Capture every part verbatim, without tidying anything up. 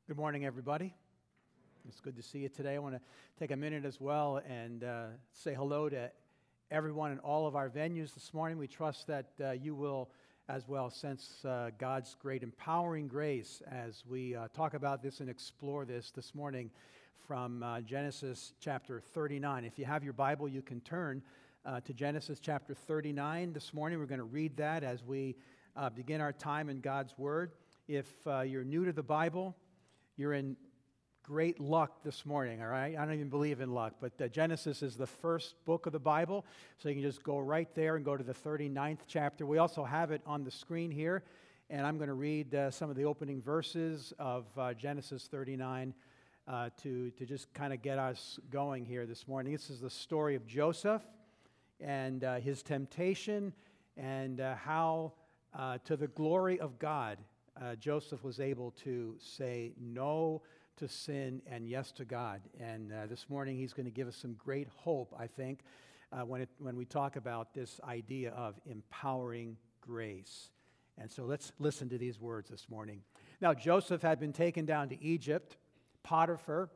Good morning, everybody. It's good to see you today. I want to take a minute as well and uh, say hello to everyone in all of our venues this morning. We trust that uh, you will as well sense uh, God's great empowering grace as we uh, talk about this and explore this this morning from uh, Genesis chapter thirty-nine. If you have your Bible, you can turn uh, to Genesis chapter thirty-nine this morning. We're going to read that as we uh, begin our time in God's Word. If uh, you're new to the Bible, you're in great luck this morning, all right? I don't even believe in luck, but uh, Genesis is the first book of the Bible, so you can just go right there and go to the thirty-ninth chapter. We also have it on the screen here, and I'm going to read uh, some of the opening verses of uh, Genesis thirty-nine uh, to, to just kind of get us going here this morning. This is the story of Joseph and uh, his temptation and uh, how, uh, to the glory of God, Uh, Joseph was able to say no to sin and yes to God. And uh, this morning he's going to give us some great hope, I think, uh, when, it, when we talk about this idea of empowering grace. And so let's listen to these words this morning. Now, Joseph had been taken down to Egypt. Potiphar,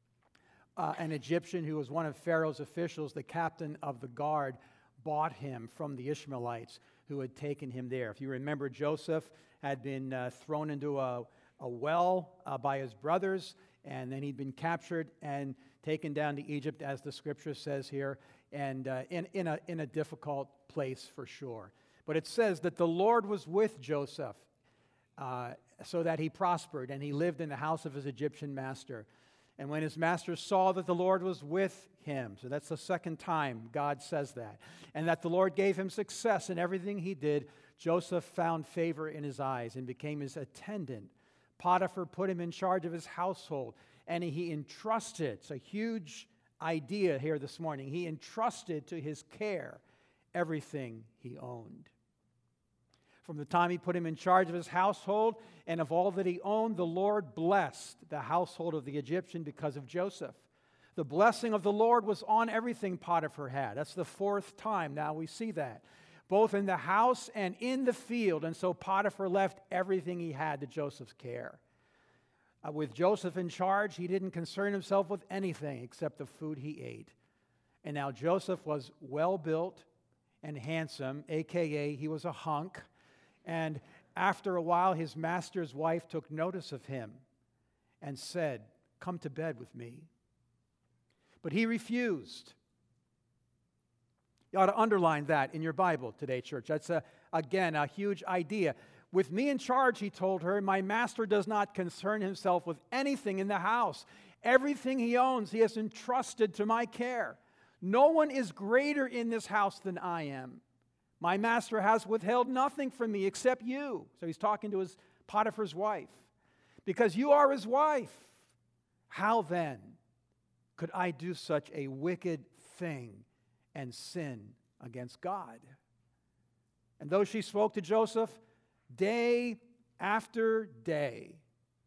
uh, an Egyptian who was one of Pharaoh's officials, the captain of the guard, bought him from the Ishmaelites who had taken him there. If you remember, Joseph had been uh, thrown into a, a well uh, by his brothers, and then he'd been captured and taken down to Egypt, as the scripture says here, and uh, in, in, a, in a difficult place for sure. But it says that the Lord was with Joseph uh, so that he prospered, and he lived in the house of his Egyptian master. And when his master saw that the Lord was with him, so that's the second time God says that, and that the Lord gave him success in everything he did, Joseph found favor in his eyes and became his attendant. Potiphar put him in charge of his household, and he entrusted, it's a huge idea here this morning, he entrusted to his care everything he owned. From the time he put him in charge of his household and of all that he owned, the Lord blessed the household of the Egyptian because of Joseph. The blessing of the Lord was on everything Potiphar had. That's the fourth time now we see that, both in the house and in the field. And so Potiphar left everything he had to Joseph's care. Uh, with Joseph in charge, he didn't concern himself with anything except the food he ate. And now Joseph was well-built and handsome, a k a he was a hunk. And after a while, his master's wife took notice of him and said, "Come to bed with me." But he refused. You ought to underline that in your Bible today, church. That's, a, again, a huge idea. With me in charge, he told her, my master does not concern himself with anything in the house. Everything he owns, he has entrusted to my care. No one is greater in this house than I am. My master has withheld nothing from me except you. So he's talking to his Potiphar's wife. Because you are his wife. How then could I do such a wicked thing and sin against God? And though she spoke to Joseph day after day,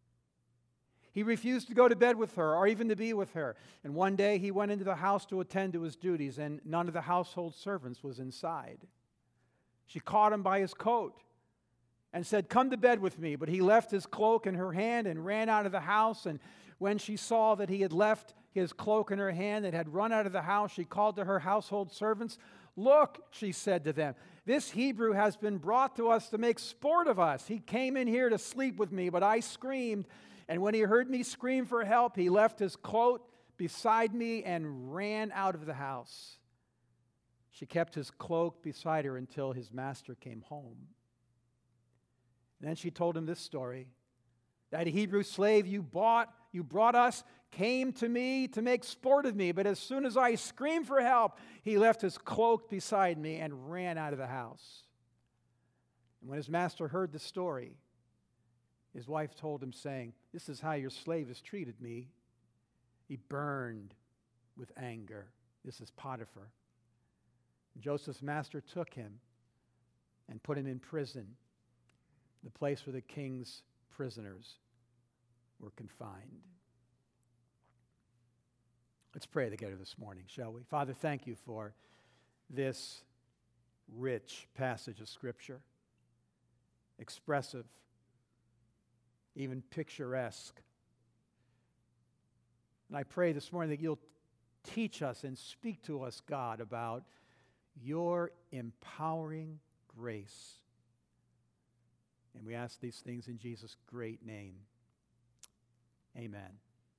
he refused to go to bed with her or even to be with her. And one day he went into the house to attend to his duties, and none of the household servants was inside. She caught him by his coat and said, "Come to bed with me." But he left his cloak in her hand and ran out of the house. And when she saw that he had left his cloak in her hand and had run out of the house, she called to her household servants. "Look," she said to them, "this Hebrew has been brought to us to make sport of us. He came in here to sleep with me, but I screamed. And when he heard me scream for help, he left his cloak beside me and ran out of the house." She kept his cloak beside her until his master came home. And then she told him this story. "That Hebrew slave you bought, you brought us, came to me to make sport of me. But as soon as I screamed for help, he left his cloak beside me and ran out of the house." And when his master heard the story, his wife told him, saying, "This is how your slave has treated me." He burned with anger. This is Potiphar. Joseph's master took him and put him in prison, the place where the king's prisoners were confined. Let's pray together this morning, shall we? Father, thank you for this rich passage of Scripture, expressive, even picturesque, And I pray this morning that you'll teach us and speak to us, God, about your empowering grace. And we ask these things in Jesus' great name. Amen.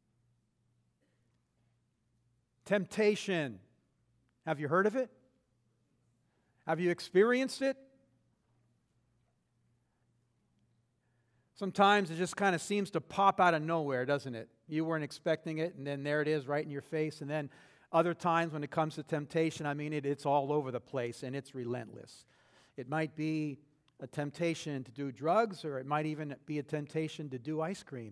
Temptation. Have you heard of it? Have you experienced it? Sometimes it just kind of seems to pop out of nowhere, doesn't it? You weren't expecting it, and then there it is right in your face. And then other times when it comes to temptation, I mean, it, it's all over the place, and it's relentless. It might be a temptation to do drugs, or it might even be a temptation to do ice cream.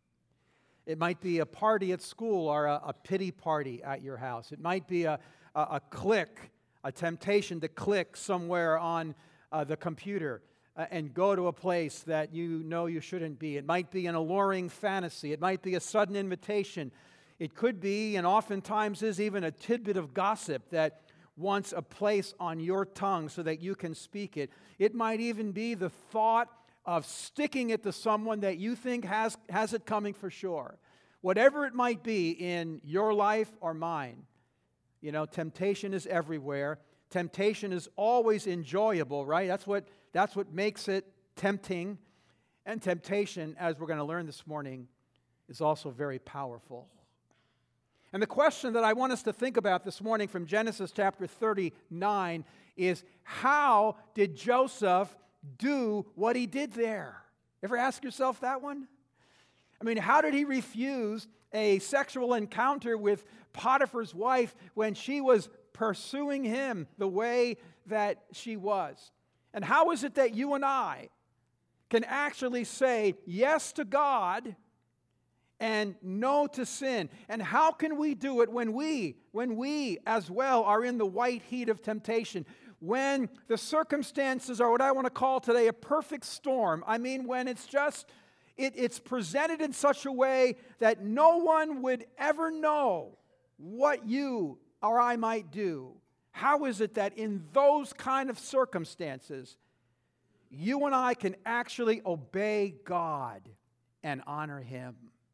It might be a party at school or a, a pity party at your house. It might be a, a, a click, a temptation to click somewhere on uh, the computer uh, and go to a place that you know you shouldn't be. It might be an alluring fantasy. It might be a sudden invitation. It could be, and oftentimes is, even a tidbit of gossip that wants a place on your tongue so that you can speak it. It might even be the thought of sticking it to someone that you think has, has it coming for sure. Whatever it might be in your life or mine, you know, temptation is everywhere. Temptation is always enjoyable, right? That's what, that's what makes it tempting. And temptation, as we're going to learn this morning, is also very powerful. And the question that I want us to think about this morning from Genesis chapter thirty-nine is, how did Joseph do what he did there? Ever ask yourself that one? I mean, how did he refuse a sexual encounter with Potiphar's wife when she was pursuing him the way that she was? And how is it that you and I can actually say yes to God and no to sin? And how can we do it when we, when we as well are in the white heat of temptation? When the circumstances are what I want to call today a perfect storm. I mean, when it's just, it, it's presented in such a way that no one would ever know what you or I might do. How is it that in those kind of circumstances, you and I can actually obey God and honor Him?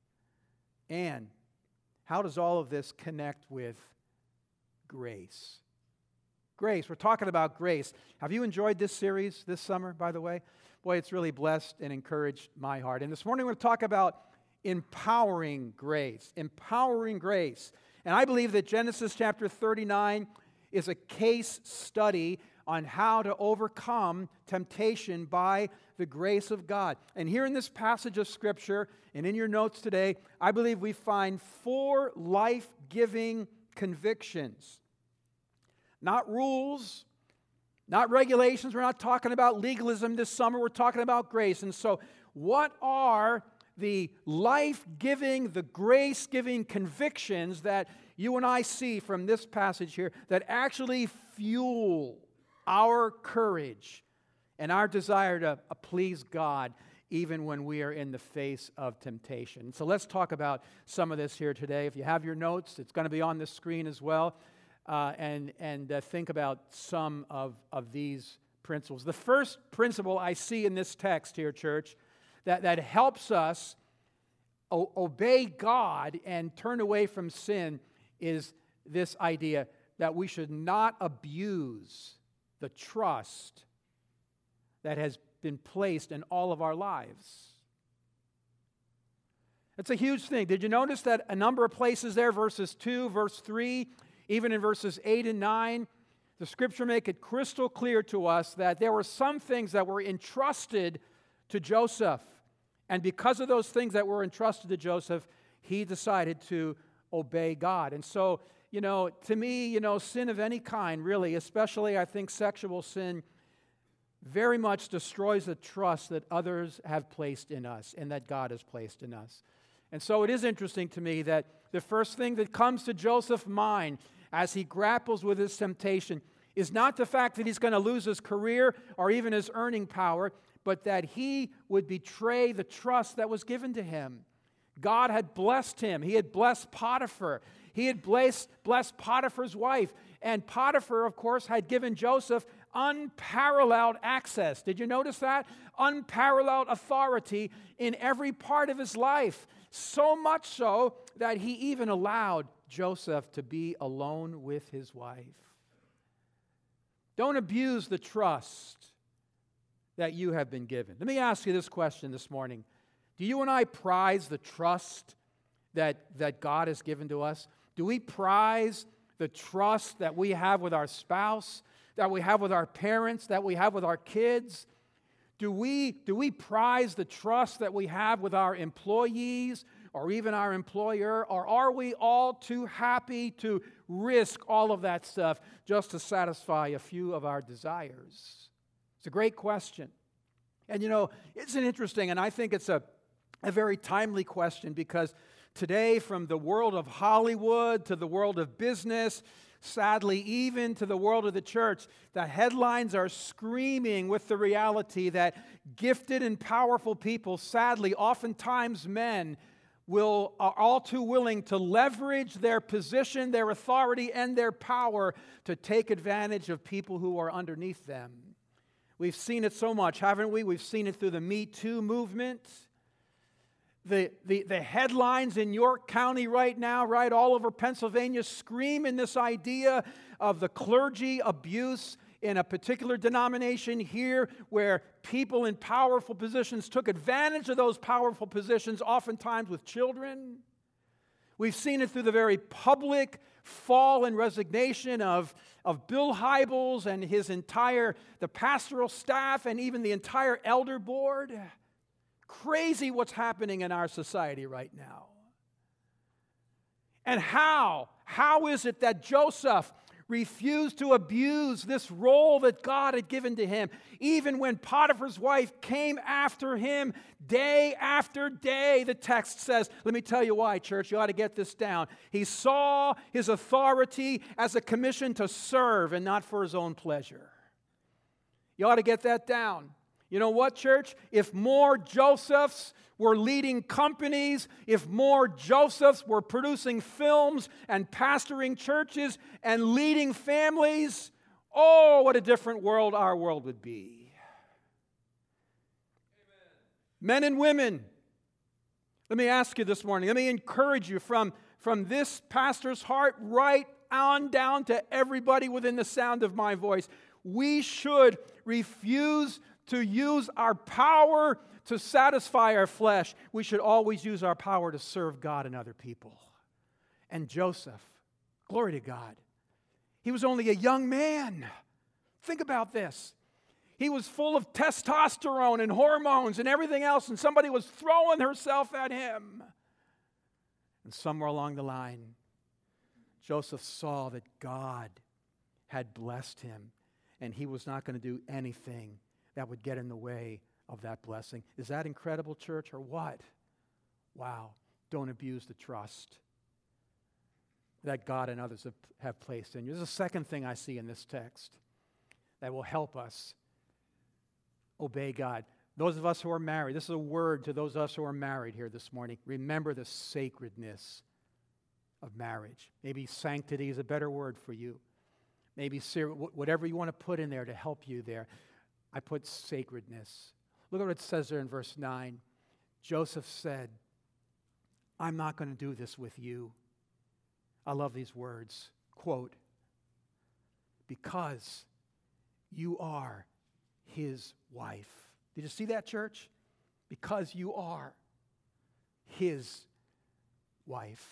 And how does all of this connect with grace? Grace. We're talking about grace. Have you enjoyed this series this summer, by the way? Boy, it's really blessed and encouraged my heart. And this morning we're going to talk about empowering grace. Empowering grace. And I believe that Genesis chapter thirty-nine is a case study on how to overcome temptation by the grace of God. And here in this passage of Scripture, and in your notes today, I believe we find four life-giving convictions. Not rules, not regulations. We're not talking about legalism this summer. We're talking about grace. And so, what are the life-giving, the grace-giving convictions that you and I see from this passage here that actually fuel our courage and our desire to please God even when we are in the face of temptation? So let's talk about some of this here today. If you have your notes, it's going to be on the screen as well. Uh, and and uh, think about some of, of these principles. The first principle I see in this text here, church, that, that helps us o- obey God and turn away from sin is this idea that we should not abuse the trust that has been placed in all of our lives. It's a huge thing. Did you notice that a number of places there, verses two, verse three, even in verses eight and nine, the Scripture make it crystal clear to us that there were some things that were entrusted to Joseph. And because of those things that were entrusted to Joseph, he decided to obey God. And so, you know, to me, you know, sin of any kind, really, especially I think sexual sin, very much destroys the trust that others have placed in us and that God has placed in us. And so it is interesting to me that the first thing that comes to Joseph's mind as he grapples with his temptation is not the fact that he's going to lose his career or even his earning power, but that he would betray the trust that was given to him. God had blessed him. He had blessed Potiphar. He had blessed, blessed Potiphar's wife. And Potiphar, of course, had given Joseph unparalleled access. Did you notice that? Unparalleled authority in every part of his life. So much so that he even allowed Joseph to be alone with his wife. Don't abuse the trust that you have been given. Let me ask you this question this morning. Do you and I prize the trust that, that God has given to us? Do we prize the trust that we have with our spouse, that we have with our parents, that we have with our kids? Do we, do we prize the trust that we have with our employees or even our employer? Or are we all too happy to risk all of that stuff just to satisfy a few of our desires? It's a great question. And you know, it's an interesting, and I think it's a, a very timely question, because today, from the world of Hollywood to the world of business, sadly, even to the world of the church, the headlines are screaming with the reality that gifted and powerful people, sadly, oftentimes men, will are all too willing to leverage their position, their authority, and their power to take advantage of people who are underneath them. We've seen it so much, haven't we? We've seen it through the Me Too movement. The, the, the headlines in York County right now, right all over Pennsylvania, scream in this idea of the clergy abuse in a particular denomination here, where people in powerful positions took advantage of those powerful positions, oftentimes with children. We've seen it through the very public fall and resignation of, of Bill Hybels and his entire, the pastoral staff and even the entire elder board. Crazy what's happening in our society right now. And how? How is it that Joseph refused to abuse this role that God had given to him, even when Potiphar's wife came after him day after day? The text says, let me tell you why, church, you ought to get this down. He saw his authority as a commission to serve and not for his own pleasure. You ought to get that down. You know what, church? If more Josephs were leading companies, if more Josephs were producing films and pastoring churches and leading families, oh, what a different world our world would be. Amen. Men and women, let me ask you this morning, let me encourage you from, from this pastor's heart right on down to everybody within the sound of my voice. We should refuse to use our power to satisfy our flesh. We should always use our power to serve God and other people. And Joseph, glory to God, he was only a young man. Think about this. He was full of testosterone and hormones and everything else, and somebody was throwing herself at him. And somewhere along the line, Joseph saw that God had blessed him, and he was not going to do anything that would get in the way of that blessing. Is that incredible, church, or what? Wow. Don't abuse the trust that God and others have, have placed in you. There's a second thing I see in this text that will help us obey God. Those of us who are married, this is a word to those of us who are married here this morning. Remember the sacredness of marriage. Maybe sanctity is a better word for you. Maybe whatever you want to put in there to help you there. I put sacredness. Look at what it says there in verse nine. Joseph said, I'm not going to do this with you. I love these words. Quote, because you are his wife. Did you see that, church? Because you are his wife.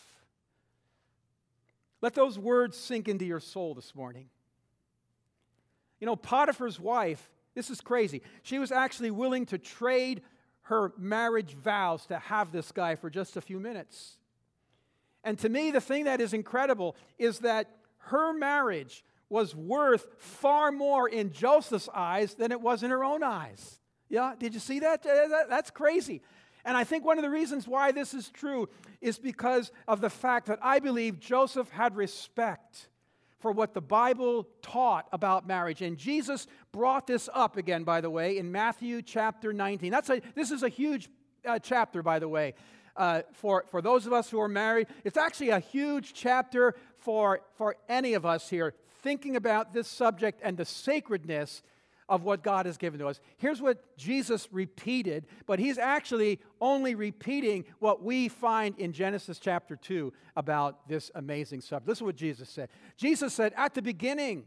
Let those words sink into your soul this morning. You know, Potiphar's wife, this is crazy. She was actually willing to trade her marriage vows to have this guy for just a few minutes. And to me, the thing that is incredible is that her marriage was worth far more in Joseph's eyes than it was in her own eyes. Yeah, did you see that? That's crazy. And I think one of the reasons why this is true is because of the fact that I believe Joseph had respect for what the Bible taught about marriage. And Jesus brought this up again, by the way, in Matthew chapter nineteen. That's a, this is a huge uh, chapter, by the way, uh, for, for those of us who are married. It's actually a huge chapter for, for any of us here. thinking about this subject and the sacredness of what God has given to us. Here's what Jesus repeated, but he's actually only repeating what we find in Genesis chapter two about this amazing subject. This is what Jesus said. Jesus said, at the beginning,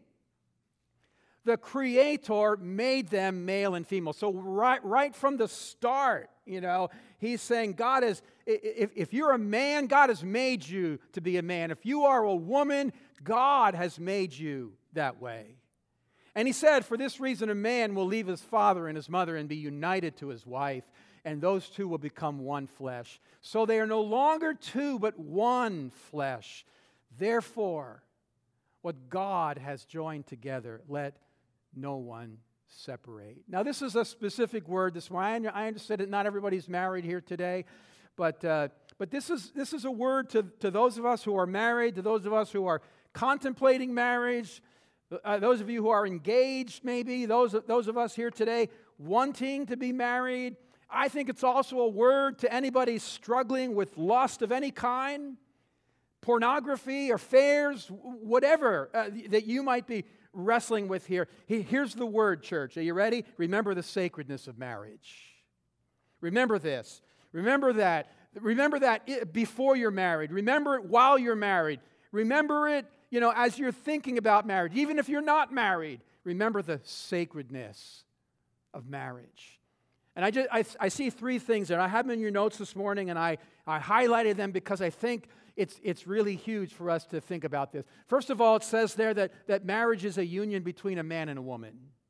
the Creator made them male and female. So right, right from the start, you know, he's saying God is, if, if you're a man, God has made you to be a man. If you are a woman, God has made you that way. And he said, for this reason, a man will leave his father and his mother and be united to his wife, and those two will become one flesh. So they are no longer two, but one flesh. Therefore, what God has joined together, let no one separate. Now, this is a specific word. This morning, I understand that not everybody's married here today, but uh, but this is this is a word to, to those of us who are married, to those of us who are contemplating marriage, uh, those of you who are engaged, maybe those those of us here today wanting to be married. I think it's also a word to anybody struggling with lust of any kind, pornography, affairs, whatever uh, that you might be wrestling with here. Here's the word, church. Are you ready? Remember the sacredness of marriage. Remember this. Remember that. Remember that before you're married. Remember it while you're married. Remember it, you know, as you're thinking about marriage. Even if you're not married, remember the sacredness of marriage. And I just I, I see three things there. I have them in your notes this morning, and I, I highlighted them because I think It's, it's really huge for us to think about this. First of all, it says there that, that marriage is a union between a man and a woman.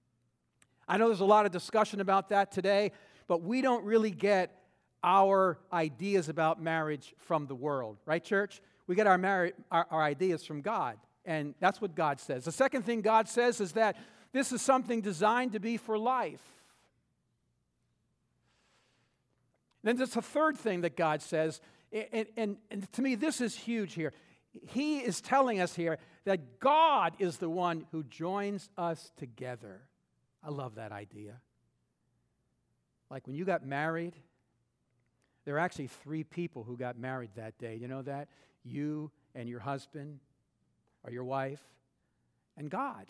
I know there's a lot of discussion about that today, but we don't really get our ideas about marriage from the world. Right, church? We get our, marri- our, our ideas from God, and that's what God says. The second thing God says is that this is something designed to be for life. Then there's a third thing that God says. And, and, and to me, this is huge here. He is telling us here that God is the one who joins us together. I love that idea. Like when you got married, there are actually three people who got married that day. You know that? You and your husband or your wife and God.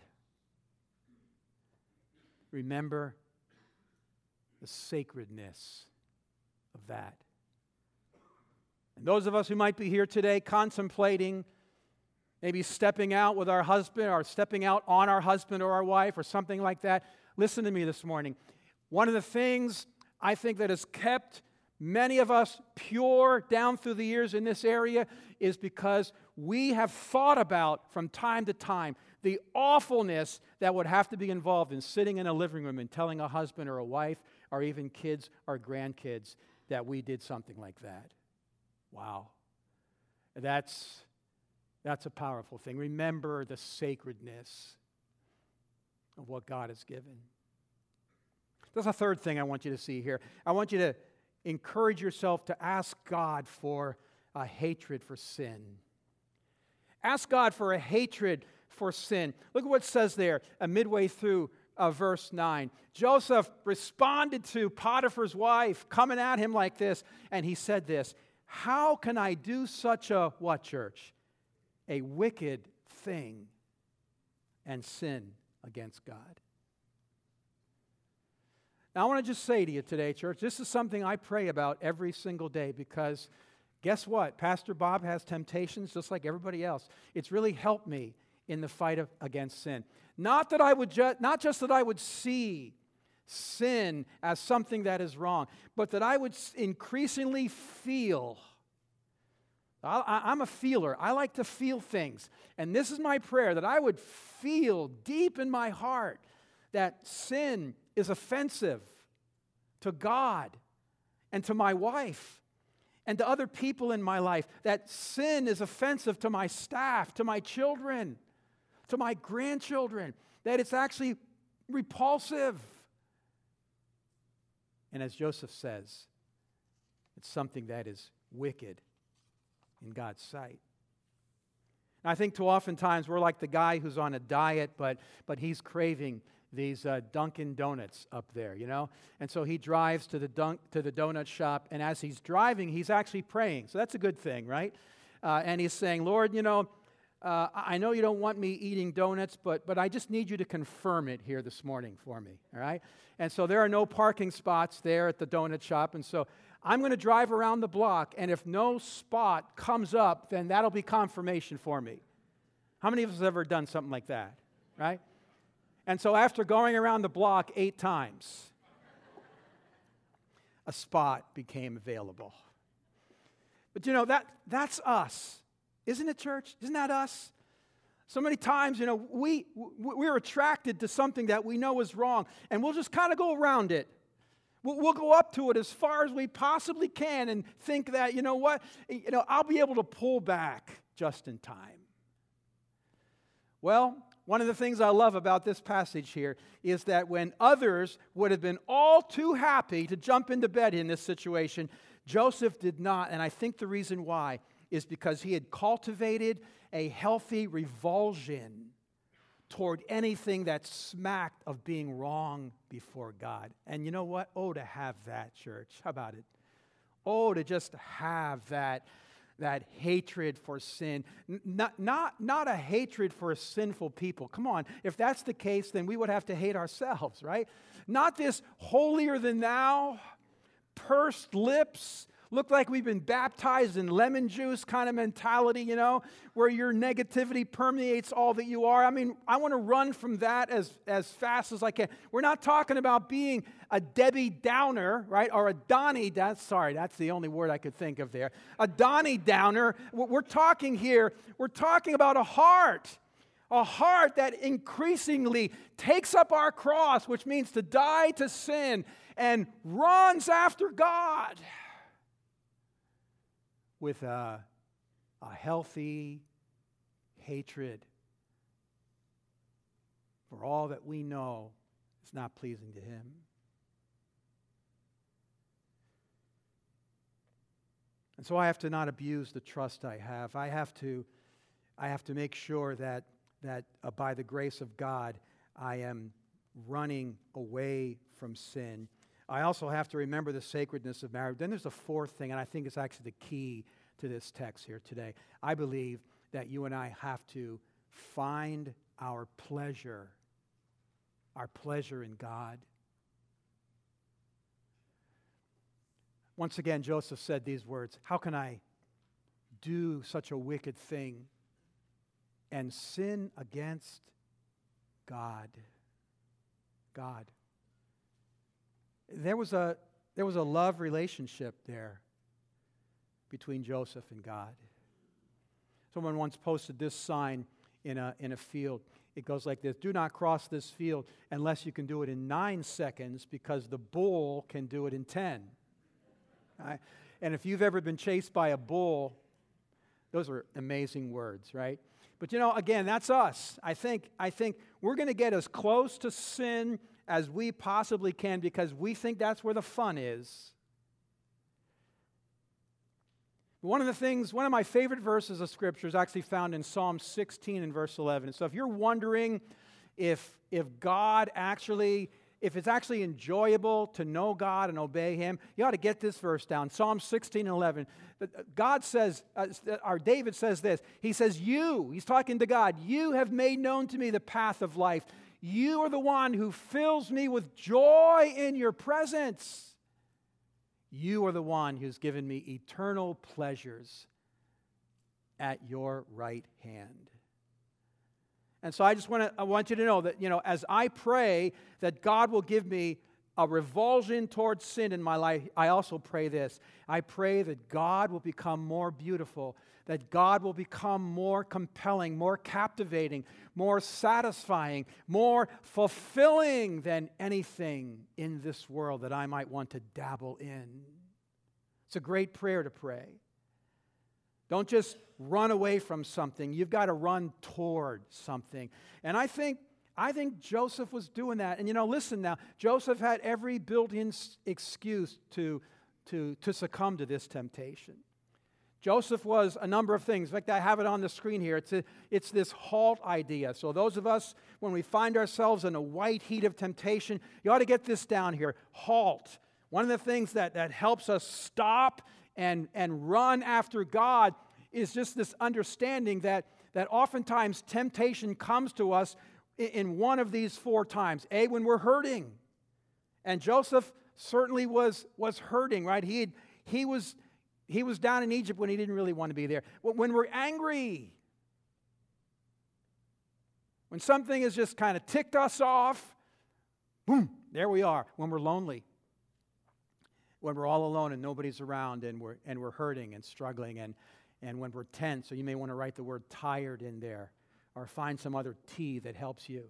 Remember the sacredness of that. And those of us who might be here today contemplating maybe stepping out with our husband or stepping out on our husband or our wife or something like that, listen to me this morning. One of the things I think that has kept many of us pure down through the years in this area is because we have thought about from time to time the awfulness that would have to be involved in sitting in a living room and telling a husband or a wife or even kids or grandkids that we did something like that. Wow. That's, that's a powerful thing. Remember the sacredness of what God has given. There's a third thing I want you to see here. I want you to encourage yourself to ask God for a hatred for sin. Ask God for a hatred for sin. Look at what it says there, uh, midway through uh, verse nine. Joseph responded to Potiphar's wife coming at him like this, and he said this, how can I do such a, what, church? A wicked thing and sin against God. Now, I want to just say to you today, church, this is something I pray about every single day because guess what? Pastor Bob has temptations just like everybody else. It's really helped me in the fight of, against sin. Not that I would ju- not just that I would see sin as something that is wrong, but that I would increasingly feel. I, I'm a feeler. I like to feel things. And this is my prayer, that I would feel deep in my heart that sin is offensive to God and to my wife and to other people in my life, that sin is offensive to my staff, to my children, to my grandchildren, that it's actually repulsive. And as Joseph says, it's something that is wicked in God's sight. And I think too oftentimes we're like the guy who's on a diet, but, but he's craving these uh, Dunkin' Donuts up there, you know? And so he drives to the dunk, to the donut shop, and as he's driving, he's actually praying. So that's a good thing, right? Uh, and he's saying, Lord, you know, uh, I know you don't want me eating donuts, but, but I just need you to confirm it here this morning for me, all right? And so there are no parking spots there at the donut shop, and so I'm going to drive around the block, and if no spot comes up, then that'll be confirmation for me. How many of us have ever done something like that, right? And so after going around the block eight times, a spot became available. But you know, that that's us. Isn't it, church? Isn't that us? So many times, you know, we, we're attracted to something that we know is wrong, and we'll just kind of go around it. We'll, we'll go up to it as far as we possibly can and think that, you know what, you know, I'll be able to pull back just in time. Well, one of the things I love about this passage here is that when others would have been all too happy to jump into bed in this situation, Joseph did not, and I think the reason why is because he had cultivated a healthy revulsion toward anything that smacked of being wrong before God. And you know what? Oh, to have that, church. How about it? Oh, to just have that, that hatred for sin. N- not, not, not a hatred for sinful people. Come on. If that's the case, then we would have to hate ourselves, right? Not this holier than thou, pursed lips, look like we've been baptized in lemon juice kind of mentality, you know, where your negativity permeates all that you are. I mean, I want to run from that as, as fast as I can. We're not talking about being a Debbie Downer, right, or a Donnie, that's, sorry, that's the only word I could think of there. A Donnie Downer. We're talking here, we're talking about a heart. A heart that increasingly takes up our cross, which means to die to sin, and runs after God with a, a healthy hatred for all that we know is not pleasing to Him. And so I have to not abuse the trust I have. I have to, I have to make sure that, that uh, by the grace of God, I am running away from sin. I also have to remember the sacredness of marriage. Then there's a fourth thing, and I think it's actually the key to this text here today. I believe that you and I have to find our pleasure, our pleasure in God. Once again, Joseph said these words, "How can I do such a wicked thing and sin against God?" God. There was a there was a love relationship there between Joseph and God. Someone once posted this sign in a in a field. It goes like this: "Do not cross this field unless you can do it in nine seconds, because the bull can do it in ten." Right? And if you've ever been chased by a bull, those are amazing words, right? But you know, again, that's us. I think I think we're going to get as close to sin as we possibly can because we think that's where the fun is. One of the things, one of my favorite verses of Scripture is actually found in Psalm sixteen and verse eleven. And so if you're wondering if, if God actually, if it's actually enjoyable to know God and obey Him, you ought to get this verse down. Psalm sixteen and eleven. God says, uh, or David says this. He says, "You," he's talking to God, "you have made known to me the path of life. You are the one who fills me with joy in your presence. You are the one who's given me eternal pleasures at your right hand." And so I just want to I want you to know that, you know, as I pray that God will give me a revulsion towards sin in my life, I also pray this. I pray that God will become more beautiful, that God will become more compelling, more captivating, more satisfying, more fulfilling than anything in this world that I might want to dabble in. It's a great prayer to pray. Don't just run away from something. You've got to run toward something. And I think I think Joseph was doing that. And you know, listen now, Joseph had every built-in excuse to, to, to succumb to this temptation. Joseph was a number of things. In fact, I have it on the screen here. It's, a, it's this halt idea. So those of us, when we find ourselves in a white heat of temptation, you ought to get this down here. Halt. One of the things that, that helps us stop and, and run after God is just this understanding that, that oftentimes temptation comes to us in one of these four times. A, when we're hurting. And Joseph certainly was, was hurting, right? He, had, he, was, he was down in Egypt when he didn't really want to be there. When we're angry, when something has just kind of ticked us off, boom, there we are. When we're lonely, when we're all alone and nobody's around and we're, and we're hurting and struggling, and, and when we're tense, so you may want to write the word tired in there or find some other T that helps you.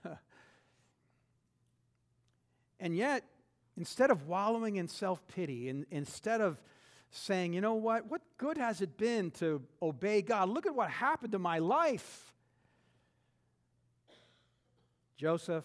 And yet, instead of wallowing in self-pity, in, instead of saying, you know what, what good has it been to obey God? Look at what happened to my life. Joseph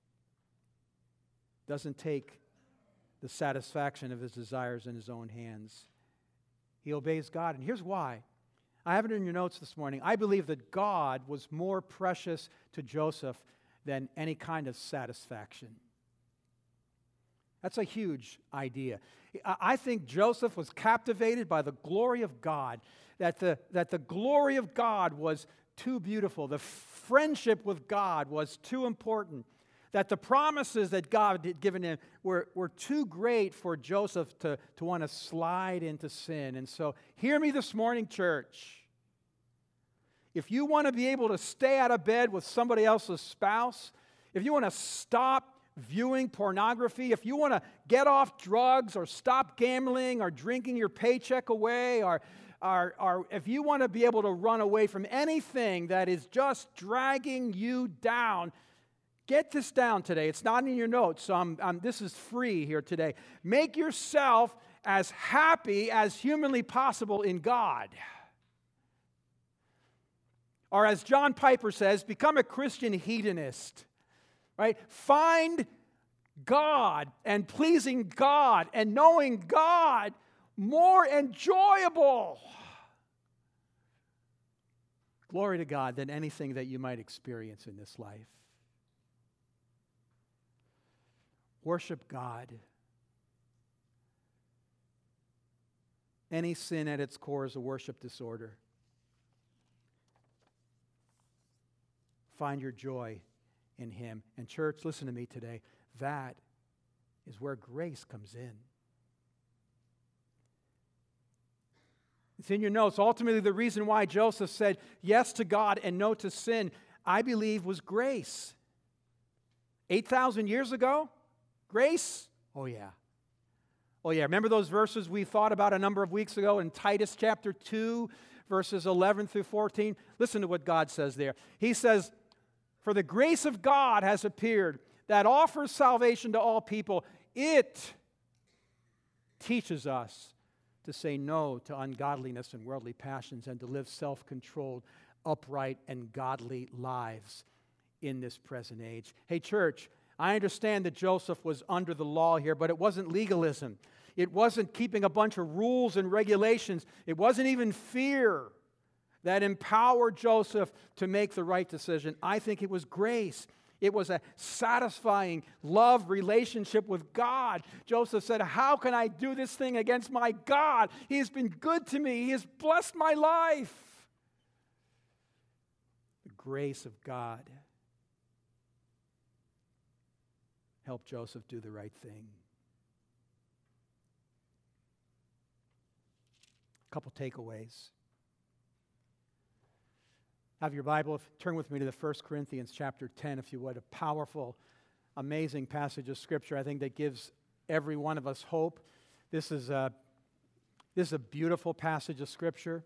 doesn't take the satisfaction of his desires in his own hands. He obeys God, and here's why. I have it in your notes this morning. I believe that God was more precious to Joseph than any kind of satisfaction. That's a huge idea. I think Joseph was captivated by the glory of God, that the, that the glory of God was too beautiful. The friendship with God was too important. That the promises that God had given him were, were too great for Joseph to, to want to slide into sin. And so, hear me this morning, church. If you want to be able to stay out of bed with somebody else's spouse, if you want to stop viewing pornography, if you want to get off drugs or stop gambling or drinking your paycheck away, or, or, or if you want to be able to run away from anything that is just dragging you down, get this down today. It's not in your notes, so I'm, I'm, this is free here today. Make yourself as happy as humanly possible in God. Or as John Piper says, become a Christian hedonist. Right? Find God and pleasing God and knowing God more enjoyable. Glory to God than anything that you might experience in this life. Worship God. Any sin at its core is a worship disorder. Find your joy in Him. And church, listen to me today. That is where grace comes in. It's in your notes. Ultimately, the reason why Joseph said yes to God and no to sin, I believe, was grace. eight thousand years ago? Grace? Oh, yeah. Oh, yeah. Remember those verses we thought about a number of weeks ago in Titus chapter two, verses eleven through fourteen? Listen to what God says there. He says, "For the grace of God has appeared that offers salvation to all people. It teaches us to say no to ungodliness and worldly passions and to live self-controlled, upright, and godly lives in this present age." Hey, church, I understand that Joseph was under the law here, but it wasn't legalism. It wasn't keeping a bunch of rules and regulations. It wasn't even fear that empowered Joseph to make the right decision. I think it was grace. It was a satisfying love relationship with God. Joseph said, how can I do this thing against my God? He has been good to me. He has blessed my life. The grace of God helped Joseph do the right thing. A couple takeaways. Have your Bible, turn with me to the First Corinthians chapter ten, if you would. A powerful, amazing passage of Scripture, I think, that gives every one of us hope. This is a, this is a beautiful passage of Scripture.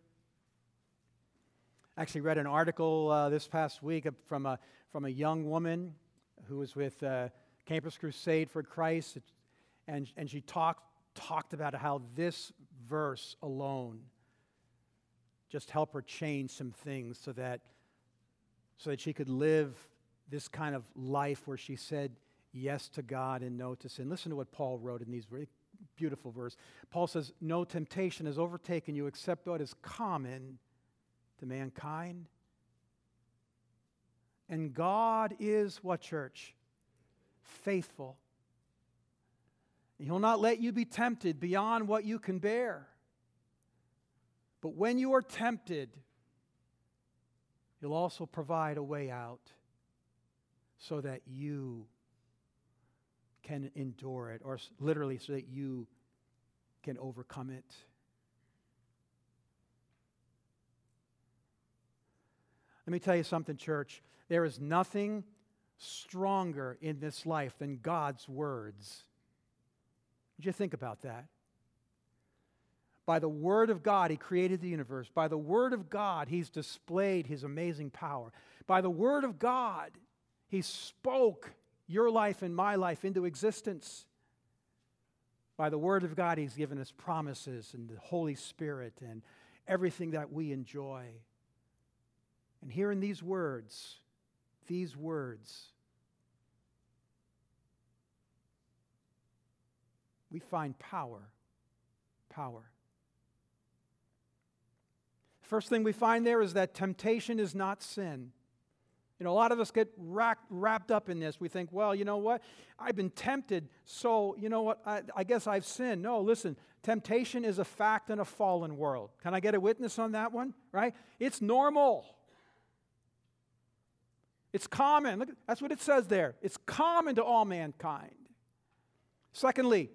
I actually read an article uh, this past week from a, from a young woman who was with uh, Campus Crusade for Christ, and, and she talked, talked about how this verse alone just help her change some things so that so that she could live this kind of life where she said yes to God and no to sin. Listen to what Paul wrote in these very beautiful verses. Paul says, "No temptation has overtaken you except what is common to mankind. And God is," what, church? "Faithful. He'll not let you be tempted beyond what you can bear. But when you are tempted, He'll also provide a way out so that you can endure it, or literally so that you can overcome it. Let me tell you something, church. There is nothing stronger in this life than God's words. Did you think about that? By the Word of God, He created the universe. By the Word of God, He's displayed His amazing power. By the Word of God, He spoke your life and my life into existence. By the Word of God, He's given us promises and the Holy Spirit and everything that we enjoy. And here in these words, these words, we find power. Power. First thing we find there is that temptation is not sin. You know, a lot of us get wrapped, wrapped up in this. We think, well, you know what? I've been tempted, so, you know what? I, I guess I've sinned. No, listen, temptation is a fact in a fallen world. Can I get a witness on that one? Right? It's normal. It's common. Look, that's what it says there. It's common to all mankind. Secondly,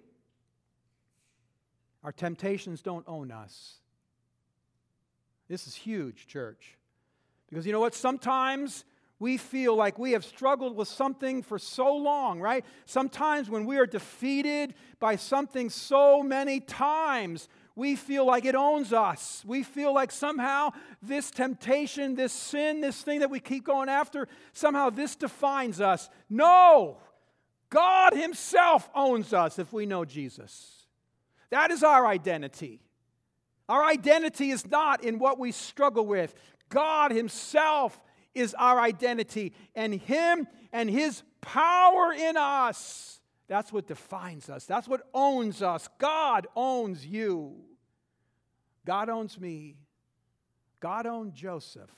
our temptations don't own us. This is huge, church. Because you know what? Sometimes we feel like we have struggled with something for so long, right? Sometimes when we are defeated by something so many times, we feel like it owns us. We feel like somehow this temptation, this sin, this thing that we keep going after, somehow this defines us. No! God Himself owns us if we know Jesus. That is our identity. Our identity is not in what we struggle with. God Himself is our identity, and Him and His power in us, that's what defines us. That's what owns us. God owns you. God owns me. God owned Joseph.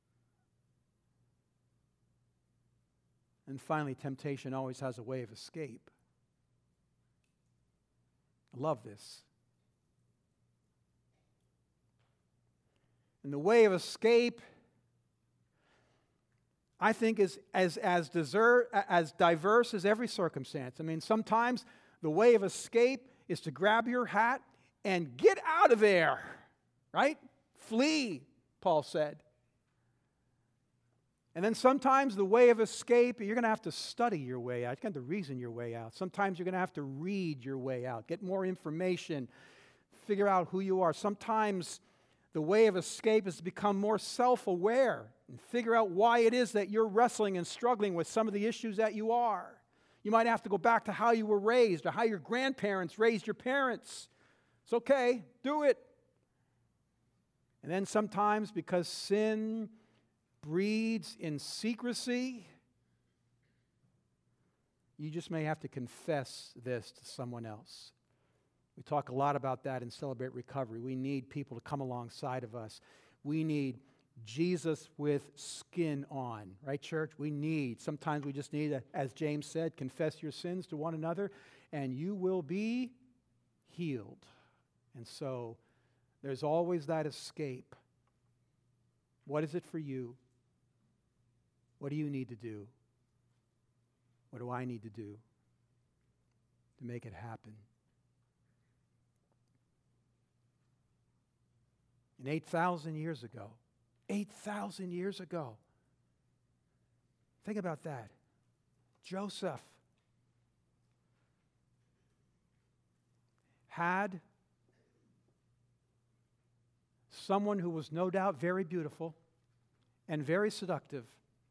And finally, temptation always has a way of escape. I love this. And the way of escape, I think, is as, as, desert, as diverse as every circumstance. I mean, sometimes the way of escape is to grab your hat and get out of there, right? Flee, Paul said. And then sometimes the way of escape, you're going to have to study your way out. You're going to have to reason your way out. Sometimes you're going to have to read your way out, get more information, figure out who you are. Sometimes the way of escape is to become more self-aware and figure out why it is that you're wrestling and struggling with some of the issues that you are. You might have to go back to how you were raised or how your grandparents raised your parents. It's okay, do it. And then sometimes, because sin breeds in secrecy, you just may have to confess this to someone else. We talk a lot about that in Celebrate Recovery. We need people to come alongside of us. We need Jesus with skin on, right, church? We need, sometimes we just need, as James said, confess your sins to one another, and you will be healed. And so there's always that escape. What is it for you? What do you need to do? What do I need to do to make it happen? And eight thousand years ago, eight thousand years ago, think about that. Joseph had someone who was no doubt very beautiful and very seductive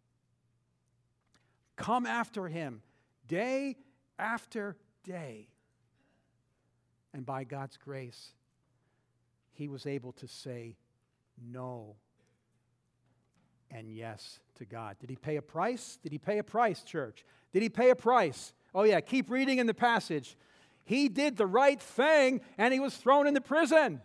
come after him day after day. And by God's grace, he was able to say no and yes to God. Did he pay a price? Did he pay a price, church? Did he pay a price? Oh yeah, keep reading in the passage. He did the right thing and he was thrown into prison.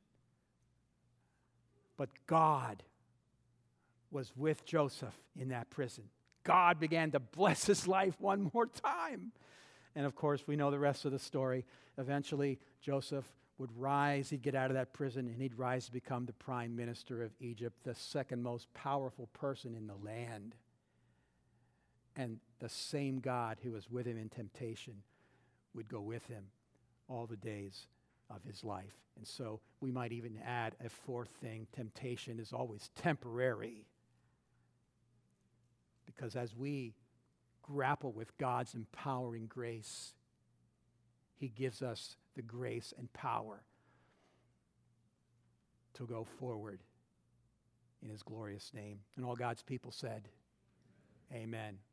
But God was with Joseph in that prison. God began to bless his life one more time. And of course, we know the rest of the story. Eventually, Joseph would rise. He'd get out of that prison, and he'd rise to become the prime minister of Egypt, the second most powerful person in the land. And the same God who was with him in temptation would go with him all the days of his life. And so we might even add a fourth thing: temptation is always temporary. Because as we grapple with God's empowering grace, he gives us the grace and power to go forward in his glorious name. And all God's people said, amen.